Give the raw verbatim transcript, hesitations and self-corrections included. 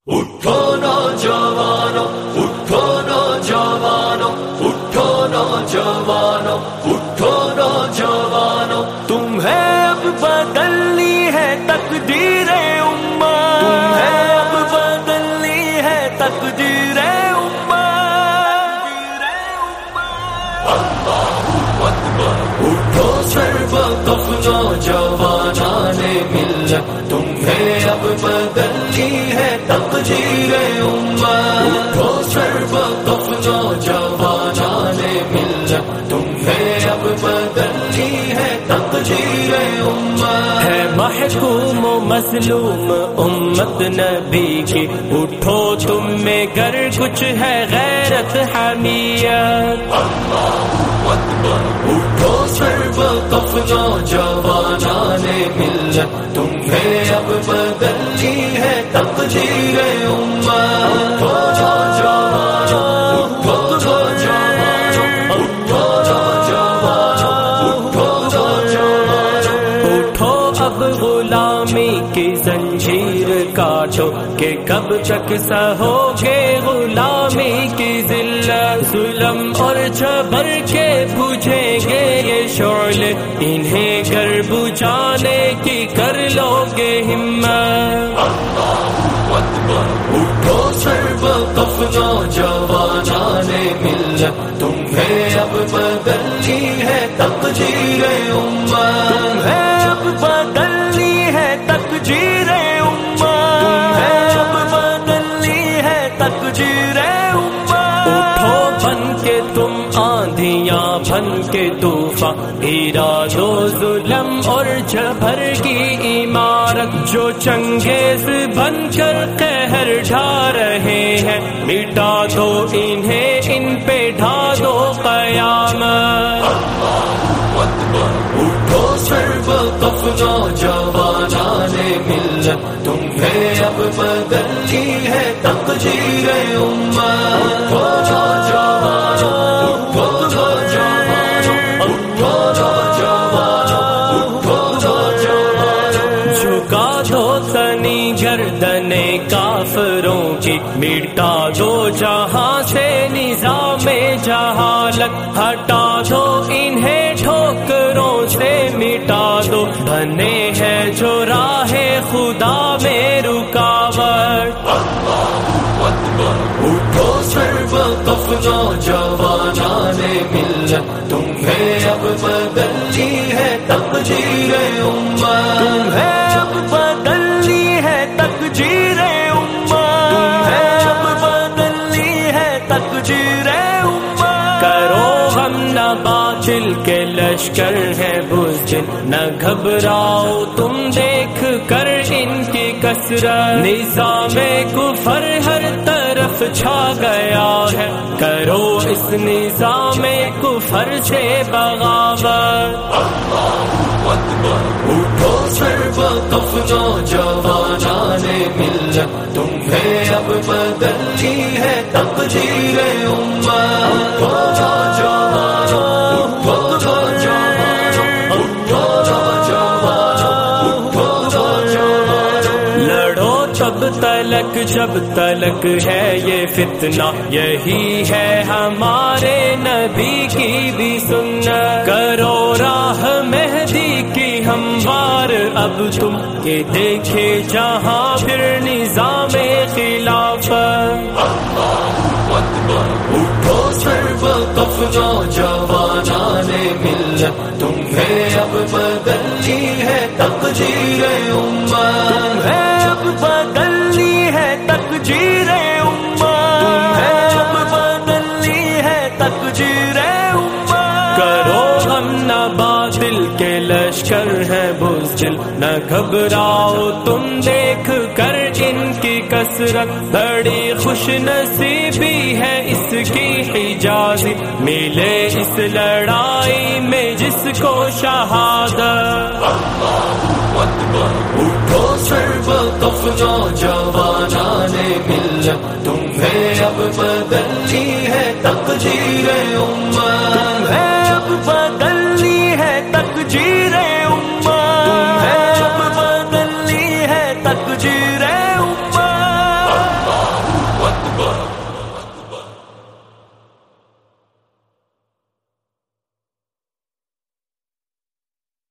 اٹھو نوجوانوں، اٹھو نوجوانوں، اٹھو نوجوانوں، اٹھو نوجوانوں، تمہیں اب بدلنی ہے تقدیر امت، تمہیں اب بدلنی ہے تقدیر امت۔ اللہ اکبر، اٹھو سربکف نوجوانان ملت، تمہیں اب بدلنی ہے تقدیر امت۔ اٹھو سربکف نوجوانان ملت، تمہیں اب بدلنی ہے تقدیر امت۔ ہے محکوم و مظلوم امت نبی کی، اٹھو تم میں گر کچھ ہے غیرت حمیت۔ اللہ اکبر، اٹھو سربکف نوجوانان ملت، تمہیں اب بدلنی ہے تقدیر امت۔ اٹھو نوجوانوں، اٹھو نوجوانوں، اٹھو نوجوانوں، اٹھو نوجوانوں، اٹھو اب غلامی کی زنجیر کاٹو کہ کب تک سہو گے غلامی کی ذلت۔ ظلم اور جبر کے بجھیں گے یہ شعلے، انہیں گر بجھانے کی کر لو گے ہمت۔ اللہ اکبر، اٹھو سربکف نوجوانان ملت، تمہیں اب بدلنی ہے تقدیر امت، تمہیں اب بدلنی ہے تقدیر امت، تمہیں اب بدلنی ہے تقدیر امت۔ اٹھو بن کے تم آندھیاں، بن کے طوفان، اراد و ظلم اور جبر کی عمارت، جو چنگیز بن کر قہر ڈھا رہے ہیں، مٹا دو انہیں، ان پہ ڈھا دو قیامت۔ اللہ اکبر، اٹھو سربکف نوجوانان ملت، تمہیں اب بدلنی ہے تقدیر امت۔ اٹھو نوجوانوں، اٹھو نوجوانوں، اٹھو نوجوانوں، اٹھو نوجوانوں، جھکا دو تنی گردن کافروں کی، مٹا دو جہاں سے نظام جہالت، ہٹا دو انہیں ٹھوکروں سے مٹا دو، بنے ہیں جو راہ خدا میں رکاوٹ۔ اللہ اکبر، اٹھو سربکف نوجوانان ملت، تمہیں اب بدلنی ہے تقدیر امت، تمہیں اب بدلنی ہے تقدیر امت، تمہیں اب بدلنی ہے تقدیر امت۔ کرو غم نہ باطل کے لشکر ہے بزدل، نہ گھبراؤ تم دیکھ کر ان کی کثرت، نظام کفر ہر طرف چھا گیا ہے، کرو اس نظام کفر سے بغاوت۔ اللہ اکبر، اٹھو سربکف نوجوانان ملت، تمہیں اب بدلنی ہے تقدیر امت۔ اٹھو نوجوانوں، اٹھو نوجوانوں، اٹھو نوجوانوں، اٹھو نوجوانوں، لڑو تب تلک جب تلک ہے یہ فتنہ، یہی ہے ہمارے نبی کی بھی سنت، کرو راہ مہدی کی ہموار اب تم، کہ دیکھے جہاں پھر نظام خلافت۔ اللہ اکبر، اٹھو سربکف نوجوانان ملت، تمہیں اب بدلنی ہے تقدیر امت، تمہیں اب بدلنی ہے تقدیر امت، تمہیں اب بدلنی ہے تقدیر امت۔ کرو غم نہ باطل کے لشکر ہے بزدل، نہ گھبراؤ تم دیکھ کر ان کی کثرت، بڑی خوش نصیبی ہے اس کی حجازت، ملے اس لڑائی میں جس کو شہادت۔ اللہ اکبر، اٹھو سربکف نوجوانان ملت، تمہیں اب بدلنی ہے تقدیر امت۔